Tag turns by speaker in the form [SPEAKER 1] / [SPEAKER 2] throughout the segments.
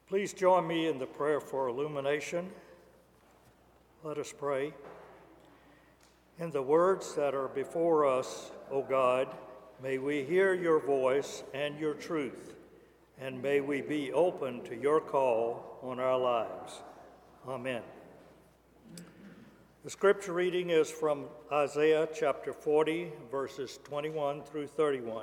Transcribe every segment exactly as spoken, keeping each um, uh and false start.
[SPEAKER 1] Please join me in the prayer for illumination. Let us pray. In the words that are before us, O God, may we hear your voice and your truth, and may we be open to your call on our lives. Amen. The scripture reading is from Isaiah chapter forty, verses twenty-one through thirty-one.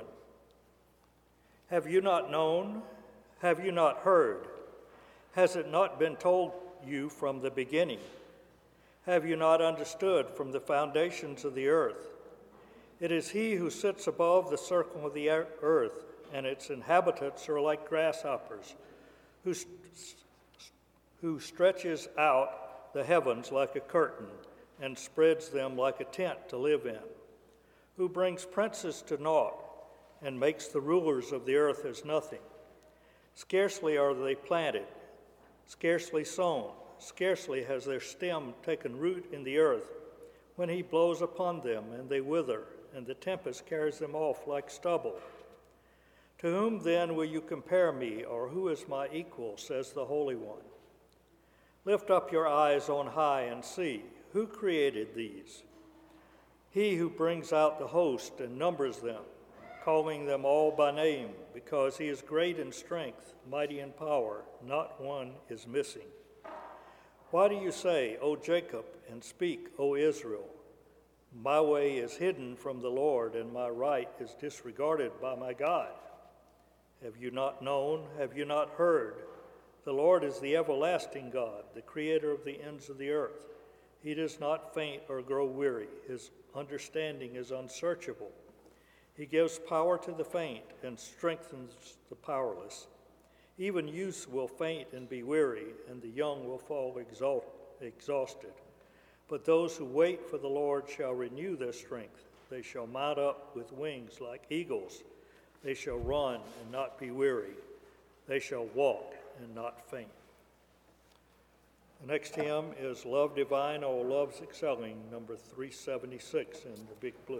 [SPEAKER 1] Have you not known? Have you not heard? Has it not been told you from the beginning? Have you not understood from the foundations of the earth? It is he who sits above the circle of the earth, and its inhabitants are like grasshoppers, who, st- who stretches out the heavens like a curtain and spreads them like a tent to live in, who brings princes to naught and makes the rulers of the earth as nothing. Scarcely are they planted, scarcely sown, scarcely has their stem taken root in the earth, when he blows upon them and they wither, and the tempest carries them off like stubble. To whom then will you compare me, or who is my equal, says the Holy One? Lift up your eyes on high and see, who created these? He who brings out the host and numbers them, calling them all by name, because he is great in strength, mighty in power, not one is missing. Why do you say, O Jacob, and speak, O Israel? My way is hidden from the Lord, and my right is disregarded by my God. Have you not known? Have you not heard? The Lord is the everlasting God, the creator of the ends of the earth. He does not faint or grow weary. His understanding is unsearchable. He gives power to the faint and strengthens the powerless. Even youths will faint and be weary, and the young will fall exalt- exhausted. But those who wait for the Lord shall renew their strength. They shall mount up with wings like eagles. They shall run and not be weary. They shall walk and not faint. The next hymn is Love Divine, All Loves Excelling, number three seventy-six in the big blue.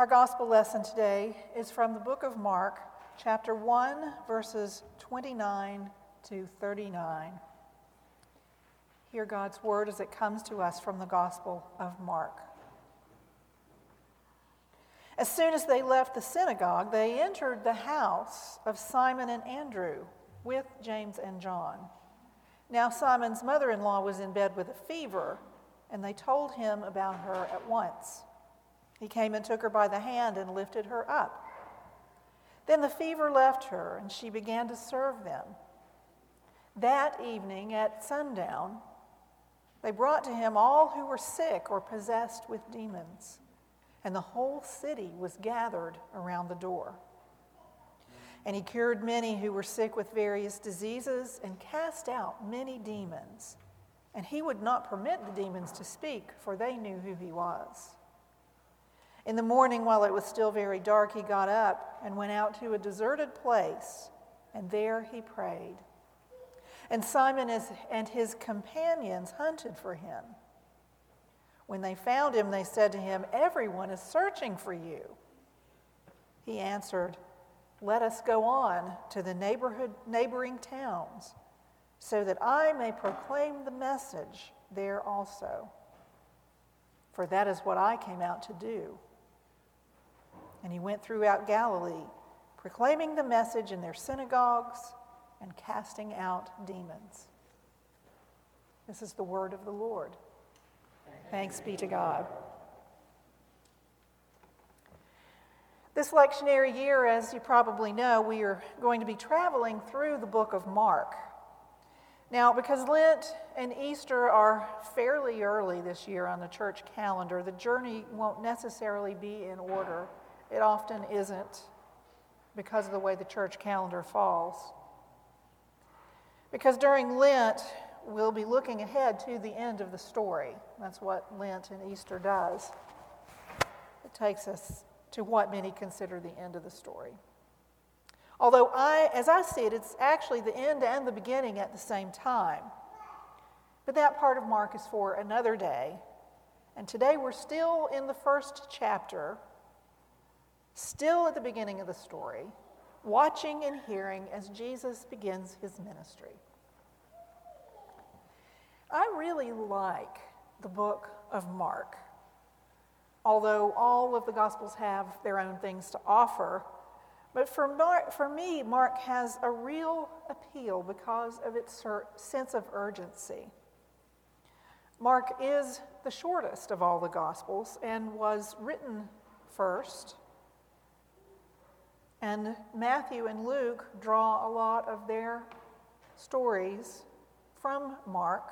[SPEAKER 2] Our gospel lesson today is from the book of Mark, chapter one, verses twenty-nine to thirty-nine. Hear God's word as it comes to us from the gospel of Mark. As soon as they left the synagogue, they entered the house of Simon and Andrew with James and John. Now Simon's mother-in-law was in bed with a fever, and they told him about her at once. He came and took her by the hand and lifted her up. Then the fever left her, and she began to serve them. That evening at sundown, they brought to him all who were sick or possessed with demons, and the whole city was gathered around the door. And he cured many who were sick with various diseases and cast out many demons. And he would not permit the demons to speak, for they knew who he was. In the morning, while it was still very dark, he got up and went out to a deserted place, and there he prayed. And Simon and his companions hunted for him. When they found him, they said to him, "Everyone is searching for you." He answered, "Let us go on to the neighborhood, neighboring towns, so that I may proclaim the message there also. For that is what I came out to do." And he went throughout Galilee, proclaiming the message in their synagogues and casting out demons. This is the word of the Lord. Thanks be to God. This lectionary year, as you probably know, we are going to be traveling through the book of Mark. Now, because Lent and Easter are fairly early this year on the church calendar, the journey won't necessarily be in order. It often isn't because of the way the church calendar falls. Because during Lent, we'll be looking ahead to the end of the story. That's what Lent and Easter does. It takes us to what many consider the end of the story. Although, I, as I see it, it's actually the end and the beginning at the same time. But that part of Mark is for another day. And today we're still in the first chapter, still at the beginning of the story, watching and hearing as Jesus begins his ministry. I really like the book of Mark. Although all of the Gospels have their own things to offer, but for, Mark, for me, Mark has a real appeal because of its sense of urgency. Mark is the shortest of all the Gospels and was written first. And Matthew and Luke draw a lot of their stories from Mark.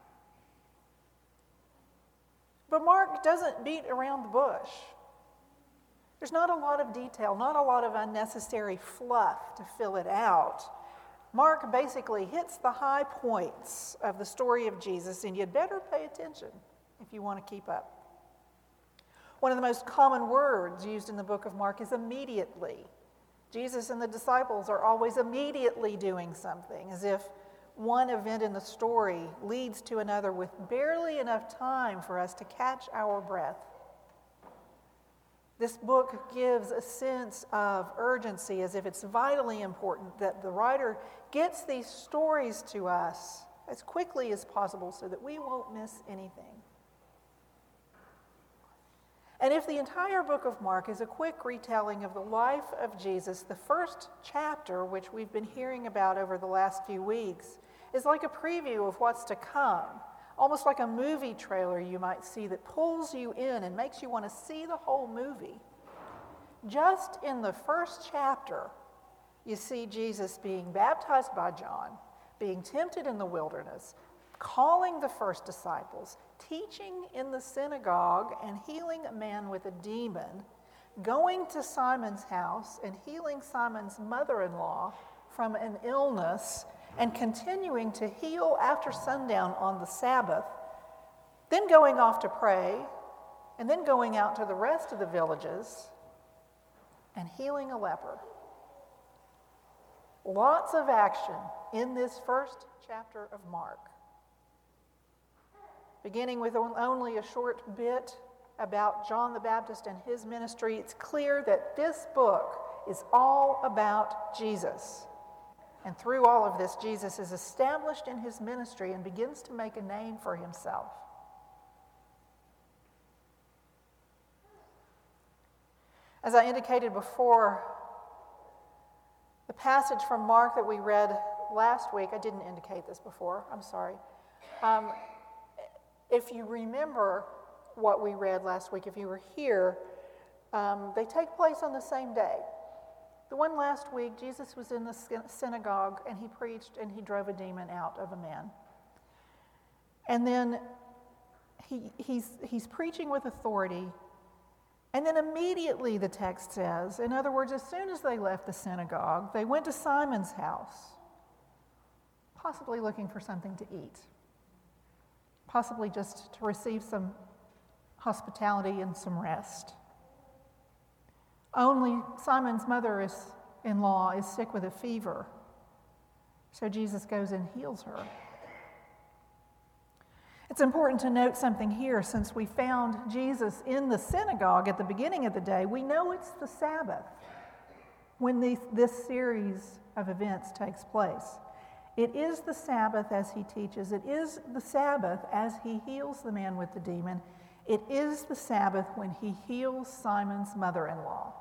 [SPEAKER 2] But Mark doesn't beat around the bush. There's not a lot of detail, not a lot of unnecessary fluff to fill it out. Mark basically hits the high points of the story of Jesus, and you'd better pay attention if you want to keep up. One of the most common words used in the book of Mark is immediately. Jesus and the disciples are always immediately doing something, as if one event in the story leads to another with barely enough time for us to catch our breath. This book gives a sense of urgency, as if it's vitally important that the writer gets these stories to us as quickly as possible so that we won't miss anything. And if the entire book of Mark is a quick retelling of the life of Jesus, the first chapter, which we've been hearing about over the last few weeks, is like a preview of what's to come, almost like a movie trailer you might see that pulls you in and makes you want to see the whole movie. Just in the first chapter, you see Jesus being baptized by John, being tempted in the wilderness, calling the first disciples, teaching in the synagogue and healing a man with a demon, going to Simon's house and healing Simon's mother-in-law from an illness, and continuing to heal after sundown on the Sabbath, then going off to pray, and then going out to the rest of the villages and healing a leper. Lots of action in this first chapter of Mark. Beginning with only a short bit about John the Baptist and his ministry, it's clear that this book is all about Jesus. And through all of this, Jesus is established in his ministry and begins to make a name for himself. As I indicated before, the passage from Mark that we read last week, I didn't indicate this before, I'm sorry. Um, if you remember what we read last week, if you were here, um, they take place on the same day. The one last week, Jesus was in the synagogue and he preached and he drove a demon out of a man. And then he, he's, he's preaching with authority. And then immediately, the text says, in other words, as soon as they left the synagogue, they went to Simon's house, possibly looking for something to eat, possibly just to receive some hospitality and some rest. Only Simon's mother-in-law is sick with a fever, so Jesus goes and heals her. It's important to note something here. Since we found Jesus in the synagogue at the beginning of the day, we know it's the Sabbath when these, this series of events takes place. It is the Sabbath as he teaches. It is the Sabbath as he heals the man with the demon. It is the Sabbath when he heals Simon's mother-in-law.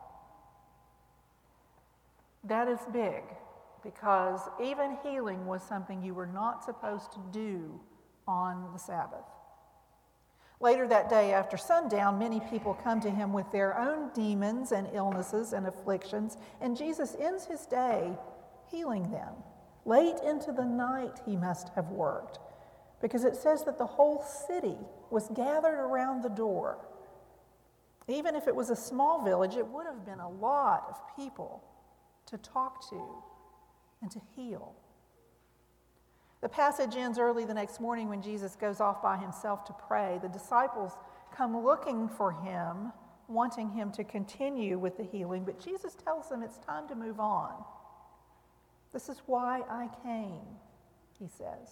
[SPEAKER 2] That is big, because even healing was something you were not supposed to do on the Sabbath. Later that day after sundown, many people come to him with their own demons and illnesses and afflictions, and Jesus ends his day healing them. Late into the night he must have worked, because it says that the whole city was gathered around the door. Even if it was a small village, it would have been a lot of people to talk to and to heal. The passage ends early the next morning when Jesus goes off by himself to pray. The disciples come looking for him, wanting him to continue with the healing, but Jesus tells them it's time to move on. This is why I came, he says.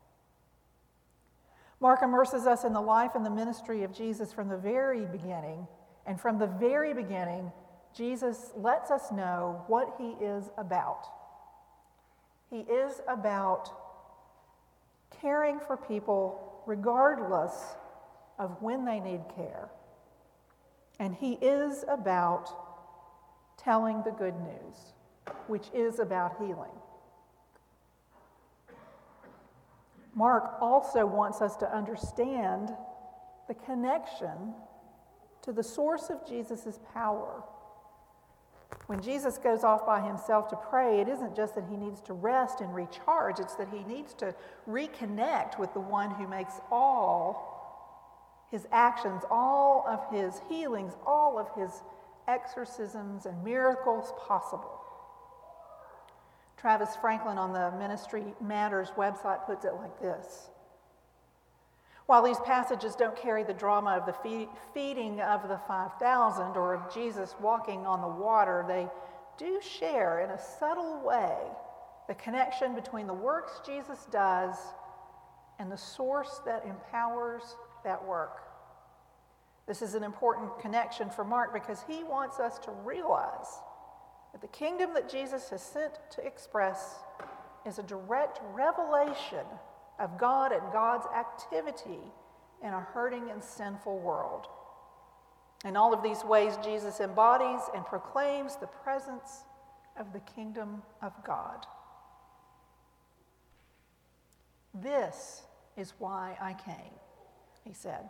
[SPEAKER 2] Mark immerses us in the life and the ministry of Jesus from the very beginning, and from the very beginning, Jesus lets us know what he is about. He is about caring for people regardless of when they need care. And he is about telling the good news, which is about healing. Mark also wants us to understand the connection to the source of Jesus' power. When Jesus goes off by himself to pray, it isn't just that he needs to rest and recharge, it's that he needs to reconnect with the one who makes all his actions, all of his healings, all of his exorcisms and miracles possible. Travis Franklin on the Ministry Matters website puts it like this. While these passages don't carry the drama of the fe- feeding of the five thousand or of Jesus walking on the water, they do share in a subtle way the connection between the works Jesus does and the source that empowers that work. This is an important connection for Mark because he wants us to realize that the kingdom that Jesus has sent to express is a direct revelation of God and God's activity in a hurting and sinful world. In all of these ways, Jesus embodies and proclaims the presence of the kingdom of God. This is why I came, he said.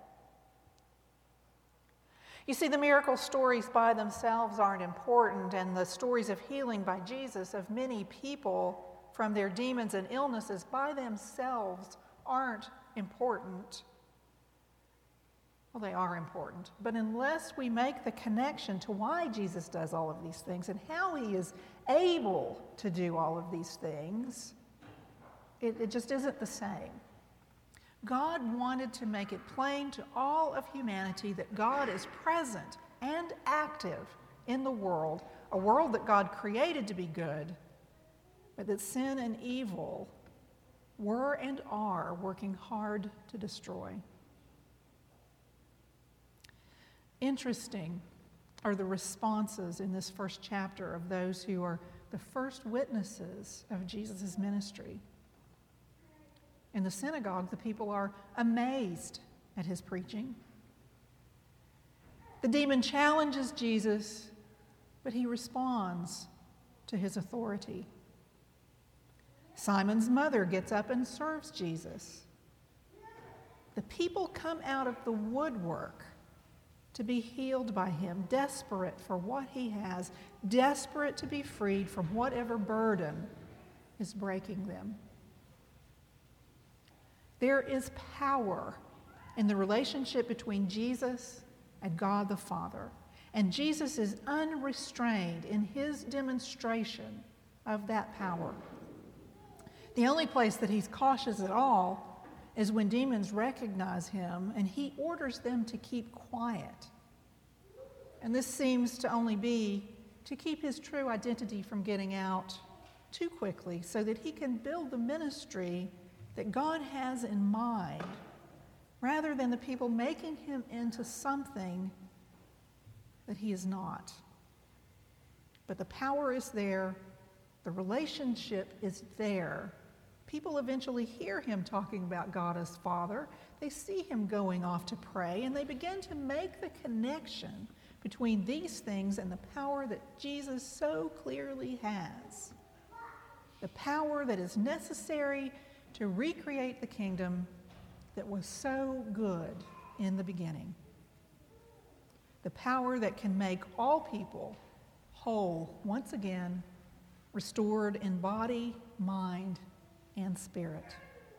[SPEAKER 2] You see, the miracle stories by themselves aren't important, and the stories of healing by Jesus of many people from their demons and illnesses by themselves aren't important. Well, they are important, but unless we make the connection to why Jesus does all of these things and how he is able to do all of these things, it, it just isn't the same. God wanted to make it plain to all of humanity that God is present and active in the world, a world that God created to be good, but that sin and evil were and are working hard to destroy. Interesting are the responses in this first chapter of those who are the first witnesses of Jesus' ministry. In the synagogue, the people are amazed at his preaching. The demon challenges Jesus, but he responds to his authority. Simon's mother gets up and serves Jesus. The people come out of the woodwork to be healed by him, desperate for what he has, desperate to be freed from whatever burden is breaking them. There is power in the relationship between Jesus and God the Father, and Jesus is unrestrained in his demonstration of that power. The only place that he's cautious at all is when demons recognize him and he orders them to keep quiet. And this seems to only be to keep his true identity from getting out too quickly so that he can build the ministry that God has in mind, rather than the people making him into something that he is not. But the power is there, the relationship is there. People eventually hear him talking about God as Father. They see him going off to pray, and they begin to make the connection between these things and the power that Jesus so clearly has. The power that is necessary to recreate the kingdom that was so good in the beginning. The power that can make all people whole once again, restored in body, mind, and spirit.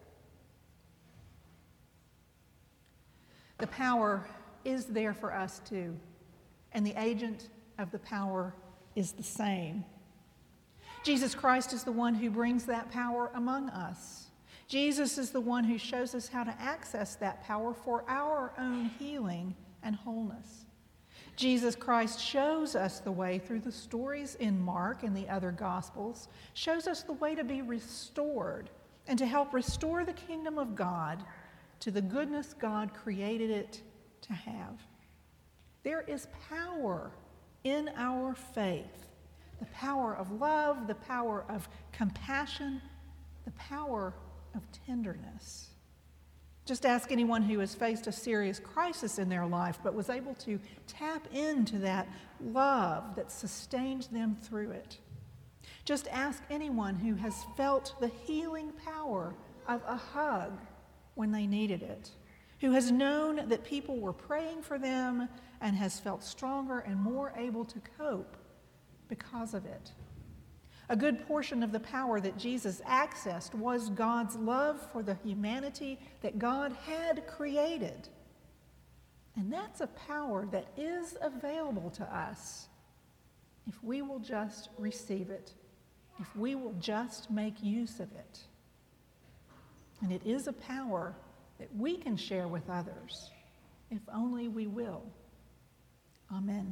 [SPEAKER 2] The power is there for us too, and the agent of the power is the same. Jesus Christ is the one who brings that power among us. Jesus is the one who shows us how to access that power for our own healing and wholeness. Jesus Christ shows us the way through the stories in Mark and the other Gospels, shows us the way to be restored and to help restore the kingdom of God to the goodness God created it to have. There is power in our faith, the power of love, the power of compassion, the power of tenderness. Just ask anyone who has faced a serious crisis in their life but was able to tap into that love that sustained them through it. Just ask anyone who has felt the healing power of a hug when they needed it, who has known that people were praying for them and has felt stronger and more able to cope because of it. A good portion of the power that Jesus accessed was God's love for the humanity that God had created. And that's a power that is available to us if we will just receive it, if we will just make use of it. And it is a power that we can share with others, if only we will. Amen.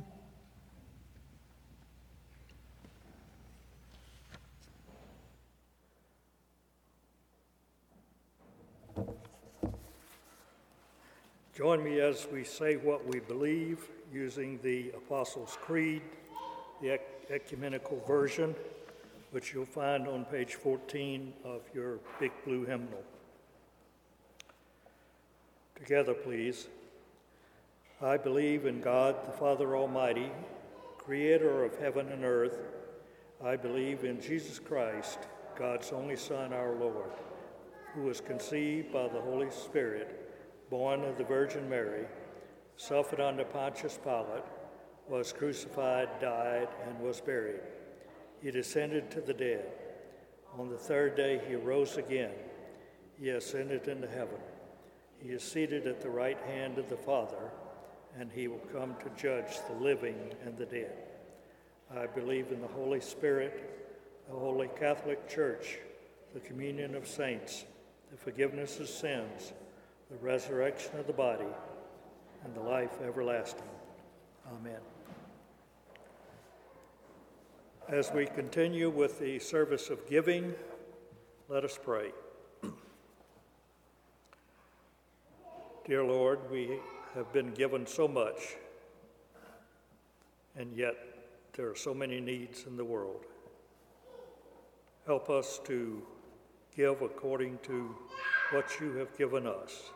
[SPEAKER 1] Join me as we say what we believe using the Apostles' Creed, the ecumenical version, which you'll find on page fourteen of your big blue hymnal. Together, please. I believe in God, the Father Almighty, creator of heaven and earth. I believe in Jesus Christ, God's only Son, our Lord, who was conceived by the Holy Spirit, born of the Virgin Mary, suffered under Pontius Pilate, was crucified, died, and was buried. He descended to the dead. On the third day he rose again. He ascended into heaven. He is seated at the right hand of the Father, and he will come to judge the living and the dead. I believe in the Holy Spirit, the Holy Catholic Church, the communion of saints, the forgiveness of sins, the resurrection of the body, and the life everlasting. Amen. As we continue with the service of giving, let us pray. Dear Lord, we have been given so much and yet there are so many needs in the world. Help us to give according to what you have given us.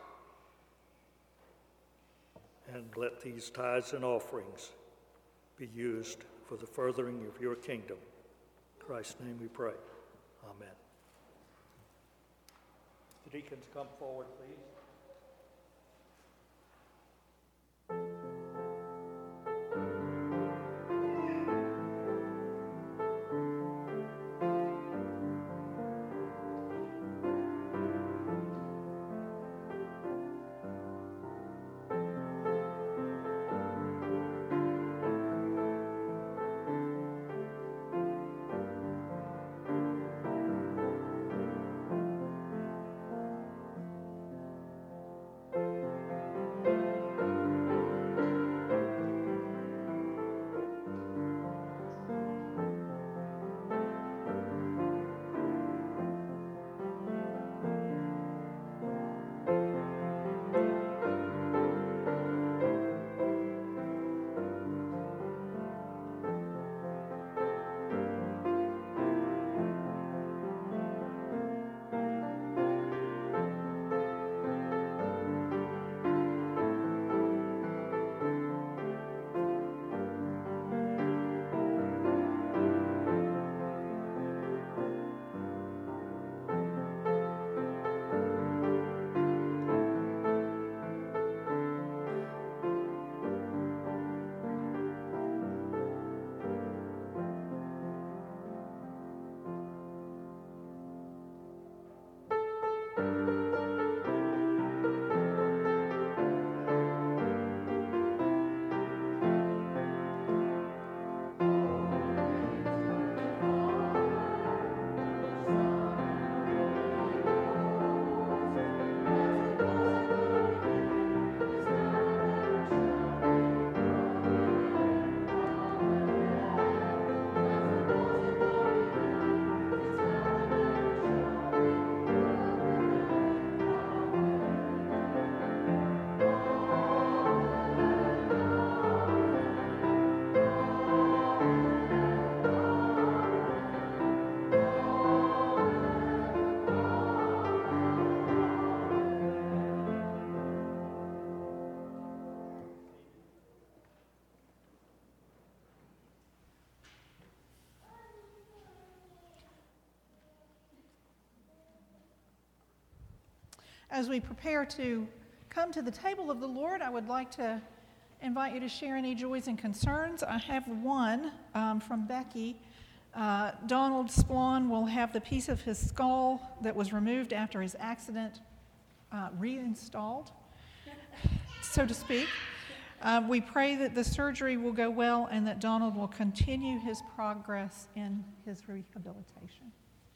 [SPEAKER 1] And let these tithes and offerings be used for the furthering of your kingdom. In Christ's name we pray. Amen. The deacons come forward, please.
[SPEAKER 2] As we prepare to come to the table of the Lord, I would like to invite you to share any joys and concerns. I have one um, from Becky. Uh, Donald Splon will have the piece of his skull that was removed after his accident uh, reinstalled, so to speak. Uh, we pray that the surgery will go well and that Donald will continue his progress in his rehabilitation.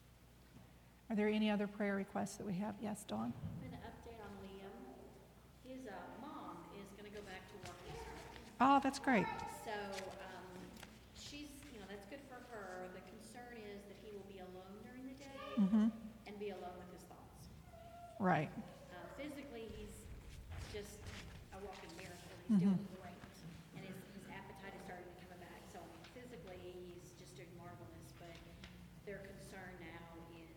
[SPEAKER 2] Are there any other prayer requests that we have? Yes, Dawn?
[SPEAKER 3] An update on Liam. His uh, mom is going to go back to work this week.
[SPEAKER 2] Oh, that's great.
[SPEAKER 3] So um, she's, you know, that's good for her. The concern is that he will be alone during the day
[SPEAKER 2] Mm-hmm.
[SPEAKER 3] and be alone with his thoughts.
[SPEAKER 2] Right.
[SPEAKER 3] Uh, physically, he's just a walking miracle. He's
[SPEAKER 2] Mhm.
[SPEAKER 3] doing great. And his, his appetite is starting to come back. So physically, he's just doing marvelous. But their concern now is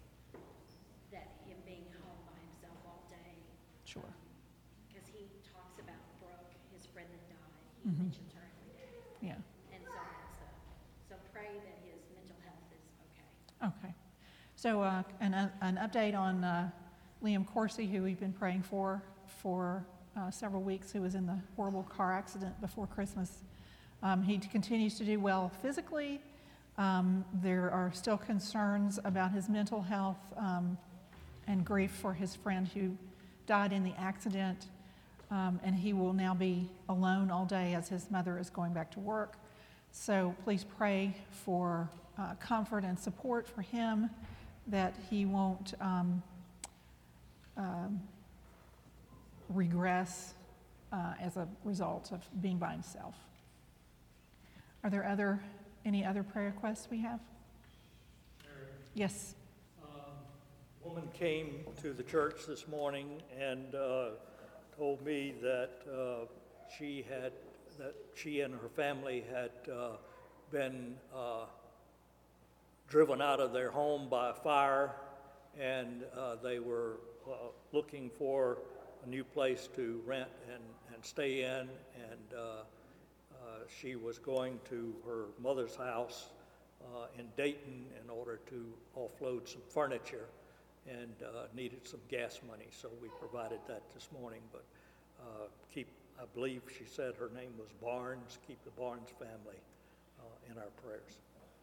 [SPEAKER 3] that him being home by himself all day.
[SPEAKER 2] Sure.
[SPEAKER 3] Because he talks about Brooke, his friend that died. He
[SPEAKER 2] Mhm.
[SPEAKER 3] mentions her every day.
[SPEAKER 2] Yeah.
[SPEAKER 3] And so that's the, so pray that his mental health is okay.
[SPEAKER 2] Okay. So uh, an, uh, an update on uh, Liam Corsi, who we've been praying for for uh, several weeks, who was in the horrible car accident before Christmas. Um, he continues to do well physically. Um, there are still concerns about his mental health um, and grief for his friend who died in the accident. Um, and he will now be alone all day as his mother is going back to work. So please pray for uh, comfort and support for him, that he won't um, um, regress uh, as a result of being by himself. Are there other any other prayer requests we have?
[SPEAKER 1] Mary,
[SPEAKER 2] Yes.
[SPEAKER 1] um, a woman came to the church this morning and uh, told me that uh, she had that she and her family had uh, been uh, driven out of their home by a fire, and uh, they were uh, looking for a new place to rent and, and stay in, and uh, uh, she was going to her mother's house uh, in Dayton in order to offload some furniture, and uh, needed some gas money, so we provided that this morning. But uh, keep, I believe she said her name was Barnes, keep the Barnes family uh, in our prayers.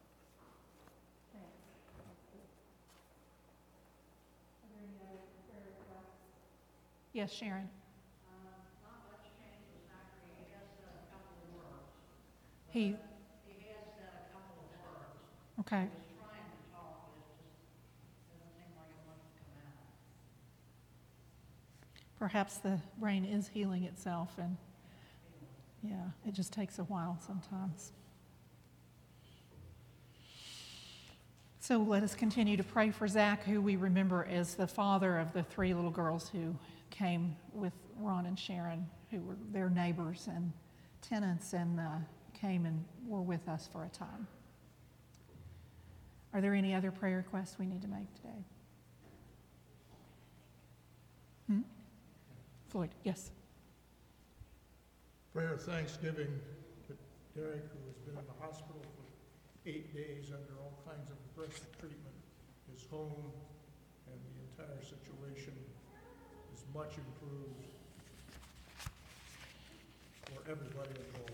[SPEAKER 2] Yes, Sharon.
[SPEAKER 4] Uh, not much change with Zachary. He has said a couple of words.
[SPEAKER 2] He,
[SPEAKER 4] He has said a couple of words.
[SPEAKER 2] okay.
[SPEAKER 4] He's trying to talk, but it just doesn't seem like it wants to come out.
[SPEAKER 2] Perhaps the brain is healing itself, and yeah, it just takes a while sometimes. So let us continue to pray for Zach, who we remember as the father of the three little girls who came with Ron and Sharon, who were their neighbors and tenants, and uh, came and were with us for a time. Are there any other prayer requests we need to make today? Hmm? Floyd, yes.
[SPEAKER 5] Prayer of thanksgiving to Derek, who has been in the hospital for eight days under all kinds of aggressive treatment. His home and the entire situation is much improved for everybody involved.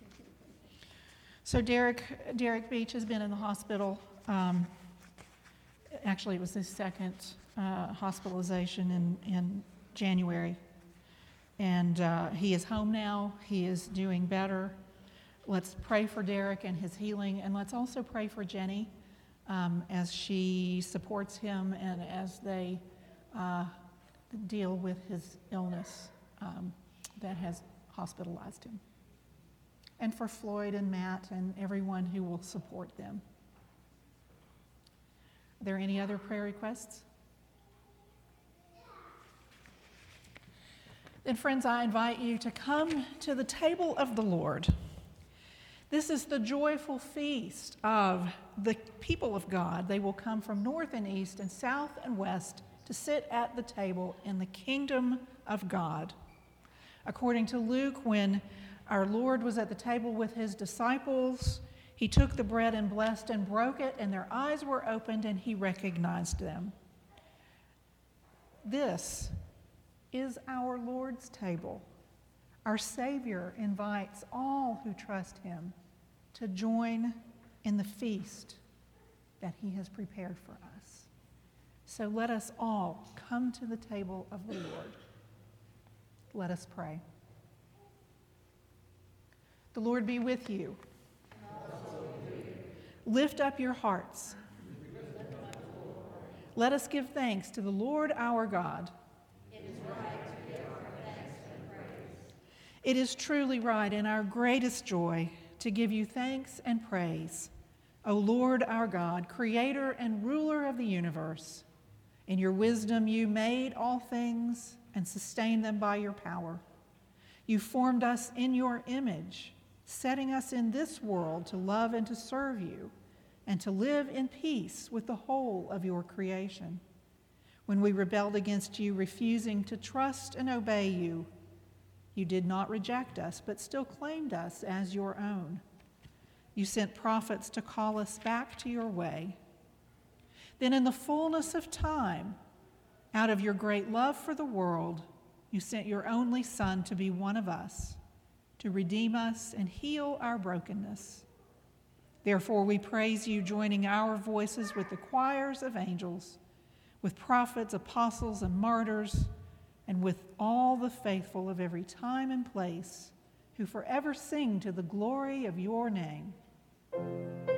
[SPEAKER 2] So Derek, Derek Beach has been in the hospital. Um, actually, it was his second uh, hospitalization in, in January. And uh, he is home now. He is doing better. Let's pray for Derek and his healing, and let's also pray for Jenny um, as she supports him and as they uh, deal with his illness um, that has hospitalized him. And for Floyd and Matt and everyone who will support them. Are there any other prayer requests? Then, friends, I invite you to come to the table of the Lord. This is the joyful feast of the people of God. They will come from north and east and south and west to sit at the table in the kingdom of God. According to Luke, when our Lord was at the table with his disciples, he took the bread and blessed and broke it, and their eyes were opened and he recognized them. This is our Lord's table. Our Savior invites all who trust him to join in the feast that he has prepared for us. So let us all come to the table of the Lord. Let us pray. The Lord be with you. Lift up your hearts. Let us give thanks to the Lord our God. It is truly right and our greatest joy to give you thanks and praise, O Lord our God, creator and ruler of the universe. In your wisdom you made all things and sustained them by your power. You formed us in your image, setting us in this world to love and to serve you, and to live in peace with the whole of your creation. When we rebelled against you, refusing to trust and obey you, you did not reject us, but still claimed us as your own. You sent prophets to call us back to your way. Then in the fullness of time, out of your great love for the world, you sent your only Son to be one of us, to redeem us and heal our brokenness. Therefore we praise you, joining our voices with the choirs of angels, with prophets, apostles, and martyrs, and with all the faithful of every time and place, who forever sing to the glory of your name.